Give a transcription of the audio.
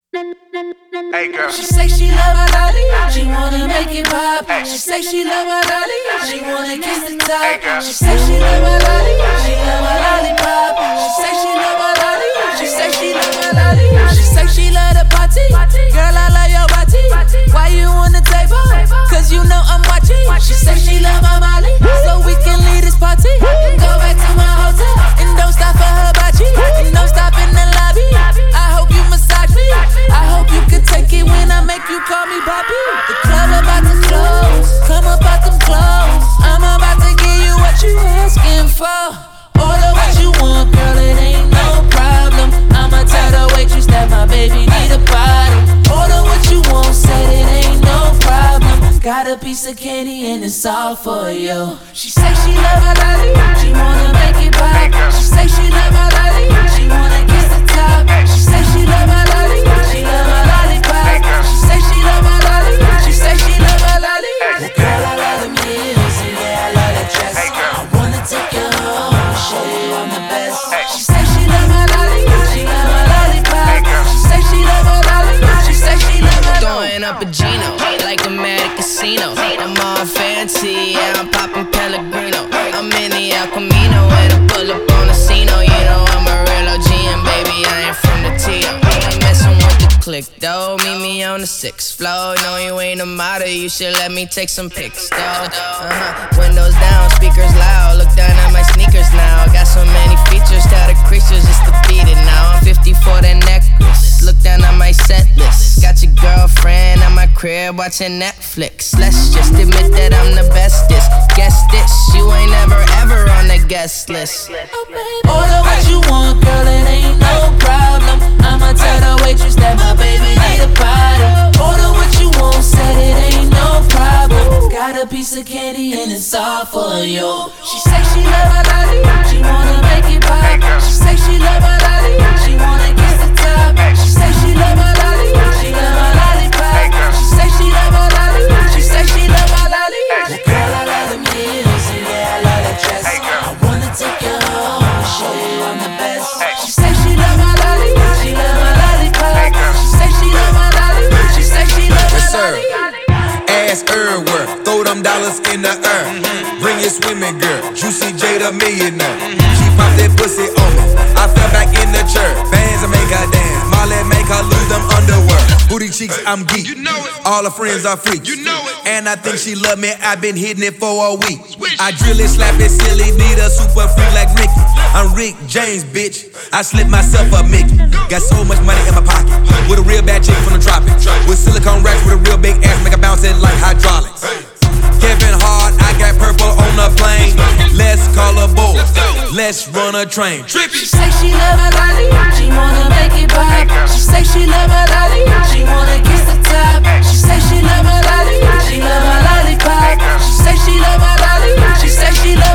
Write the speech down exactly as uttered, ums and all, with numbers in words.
Hey girl. She say she love my lolly, she wanna make it pop. She say she love my lolly, she wanna kiss the top. She say she love my lolly, she love my lollipop. She say she love my lolly, she say she love my lolly. She say she love the party, girl I love your body. Why you on the table? Cause you know I'm watching. She say she love my Molly, so we can leave this party and go back to my hotel and don't stop for her body and don't stop in the lobby. I hope you massage me, I hope you can take it when I make you call me Bobby. The club about to close, come up out them clothes. I'm about to give you what you asking for. Order what you want, girl, it ain't no problem. I'ma tell the waitress that my baby need a bottle. Order what you want, said it ain't no problem. Got a piece of candy and it's all for you. She say she love my lolly, she wanna make it pop. She say she love my lolly, she wanna kiss the top. She say she love my lolly, she love my lollipop. She say she love my lolly, she say she love my lolly. Girl, I love them heels, and yeah, I love that dress. I wanna take you home, show you I'm the best. She say she love my lolly, she love my lollipop. She say she love my lolly, she say she love my Throwing up a Gino, like I'm at a casino. I'm all fancy, yeah, I'm popping Pellegrino. I'm in the El Camino, and I pull up on the scene. Oh, you know I'm a real O G, and baby, I ain't from the T O. Ain't messing with the click, though. Meet me on the sixth floor. No, you ain't a model, you should let me take some pics, though. Uh-huh. Windows down, speakers loud. Look down at my sneakers now. Got so many features, tell the creatures just to beat it now. I'm fifty for that necklace. Look down at my set list. Got your girlfriend at my crib watching Netflix. Let's just admit that I'm the bestest. Guess this, you ain't never ever on the guest list. Order what you want, girl, it ain't no problem. I'ma tell the waitress that my baby need a bottle. Order what you want, said it ain't no problem. Got a piece of candy and it's all for you. She say she love my lolly, she wanna make it pop. She say she love my lolly, she wanna kiss the top. She say she love my lolly, she love my lollipop. She say she love my lolly, she say she love my lolly. Girl, I love them heels, and yeah, I love that dress. I wanna take you home, show you I'm the best. She say she love my lolly, she love my lollipop. She say she love my lolly, she say she love my lolly. Ass everywhere, throw them dollars in the air. Bring your swimming girl, Juicy J the millionaire. She pop that pussy on me, I fell back in the chair. Bands that make her dance, Molly make her lose them underwear. Booty cheeks, I'm geek, all her friends are freaks. And I think she love me, I've been hitting it for a week. I drill it, slap it, silly, need a super freak like Ricky. I'm Rick James, bitch, I slip myself up Mickey. Got so much money in my pocket, with a real bad chick from the tropics. With silicone racks, with a real big ass, make her bounce it like hydraulics. Kevin Hart, I got purple on the plane. Let's call a boat, let's run a train. She say she love my lolly, she wanna make it pop. She say she love my lolly, she wanna kiss the top. She say she love my lolly, she love my lollipop. She say she love my lolly, she say she love